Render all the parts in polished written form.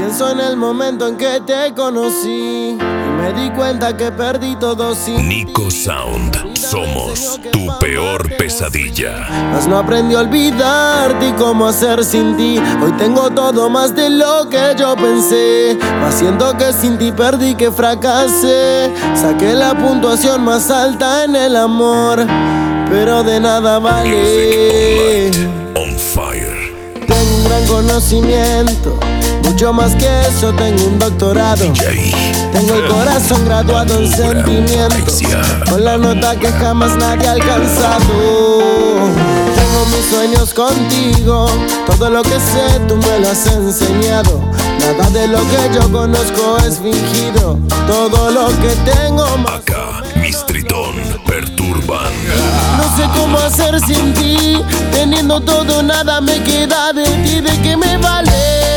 Pienso en el momento en que te conocí y me di cuenta que perdí todo sin Nico ti. Sound, somos tu peor pesadilla. Mas no aprendí a olvidarte y cómo hacer sin ti. Hoy tengo todo más de lo que yo pensé, mas siento que sin ti perdí, que fracasé. Saqué la puntuación más alta en el amor, pero de nada vale. Music on fire. Tengo un gran conocimiento, mucho más que eso, tengo un doctorado. DJ. Tengo el corazón graduado en sentimientos, con la nota que jamás nadie ha alcanzado. Tengo mis sueños contigo, todo lo que sé tú me lo has enseñado. Nada de lo que yo conozco es fingido, todo lo que tengo más. Acá, mis Tritón perturban. No sé cómo hacer sin ti, teniendo todo nada me queda de ti. ¿De qué me vale?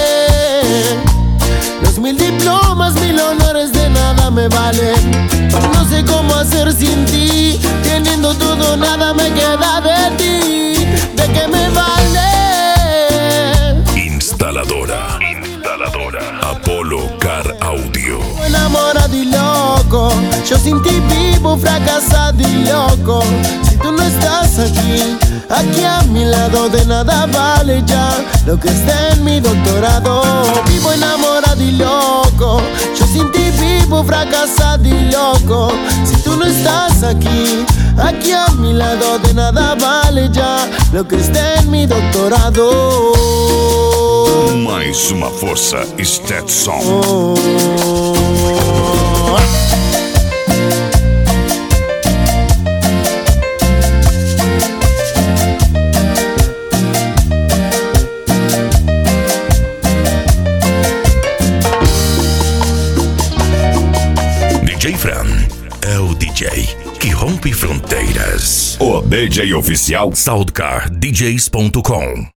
Los 1000 diplomas, 1000 honores, de nada me valen. No sé cómo hacer sin ti, teniendo todo nada me queda de ti. ¿De qué me vale? Instaladora Apolo Car Audio. Enamorado y loco, yo sin ti vivo fracasado y loco. Si tú no estás aquí a mi lado, de nada vale ya lo que esté en mi doctorado. Vivo enamorado y loco, yo sin ti vivo fracasado y loco. Si tú no estás aquí a mi lado, de nada vale ya lo que esté en mi doctorado. Mais uma força Stetson. DJ Fran é o DJ que rompe fronteiras. O DJ oficial Soundcardjs.com